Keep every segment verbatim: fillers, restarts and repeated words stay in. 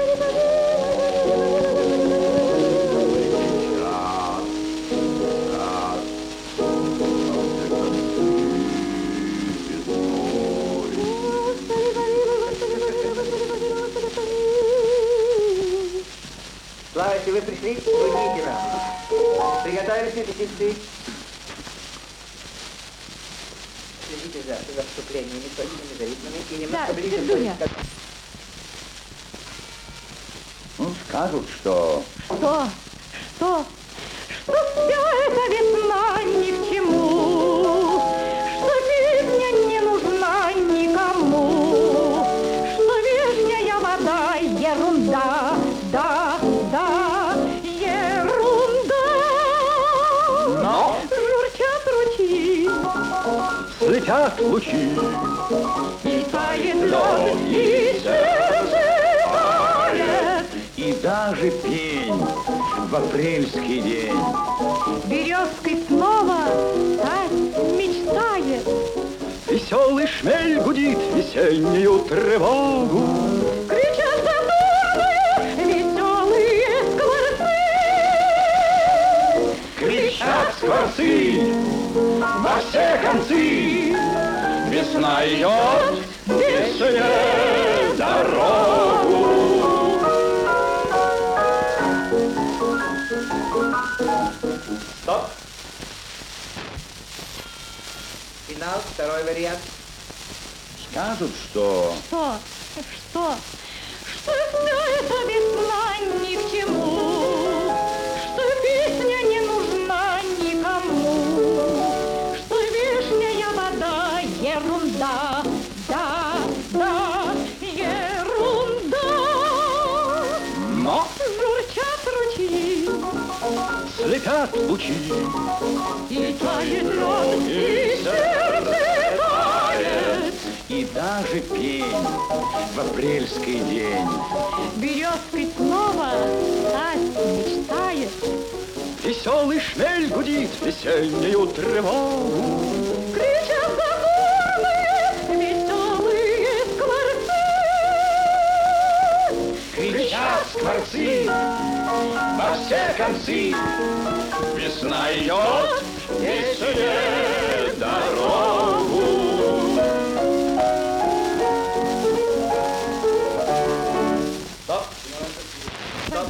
Слава, если вы пришли, уйдите нам. Приготовились репетиции. Следите за, за вступлениями точными, за ритмами и немножко Да, ближе. Сердуня. Ну, скажут, что... Что? Что? Что вся эта весна ни к чему, что песня не нужна никому, что вешняя вода ерунда, да, да, ерунда. Но журчат ручьи, слетят лучи, и тает лед, и сердце тает. и даже пень в апрельский день Березкой снова стать мечтает. веселый шмель гудит весеннюю тревогу. Кричат задорные веселые скворцы. Кричат скворцы во все концы. Весна идет весне дорогу. Стоп. Финал, второй вариант. Скажут, что... Что? Что? Что вся эта весна ни к чему, что песня не нужна никому, что вешняя вода ерунда, да, да, ерунда. Но журчат ручьи, слетят лучи, и тает лед, и сердце тает. и даже пень в апрельский день Березкой снова стать мечтает. веселый шмель гудит весеннюю тревогу. Кричат задорные веселые скворцы. Кричат скворцы во все концы. Весна идет весне дорогу. Стоп. Стоп.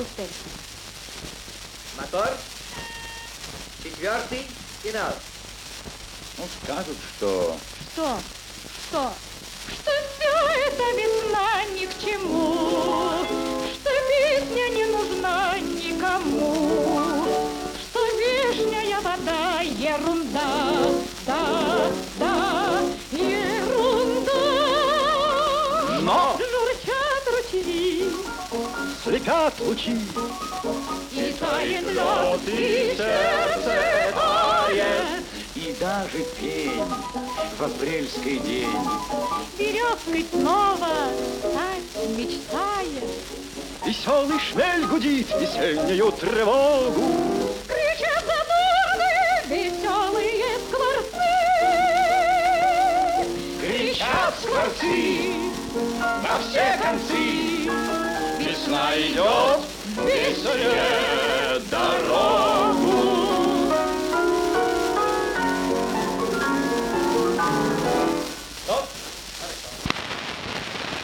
Мотор. Четвертый. Финал. Ну, скажут, что... Что? Что? Что вся эта весна ни к чему, что песня не нужна никому, что вешняя вода ерунда, да, да, ерунда. Но журчат ручьи, слетят лучи, и тает лед, и сердце тает. и даже пень в апрельский день Березкой снова стать мечтает. веселый шмель гудит весеннюю тревогу. Кричат задорные веселые скворцы. Кричат скворцы во все концы. Весна идет весне дорогу.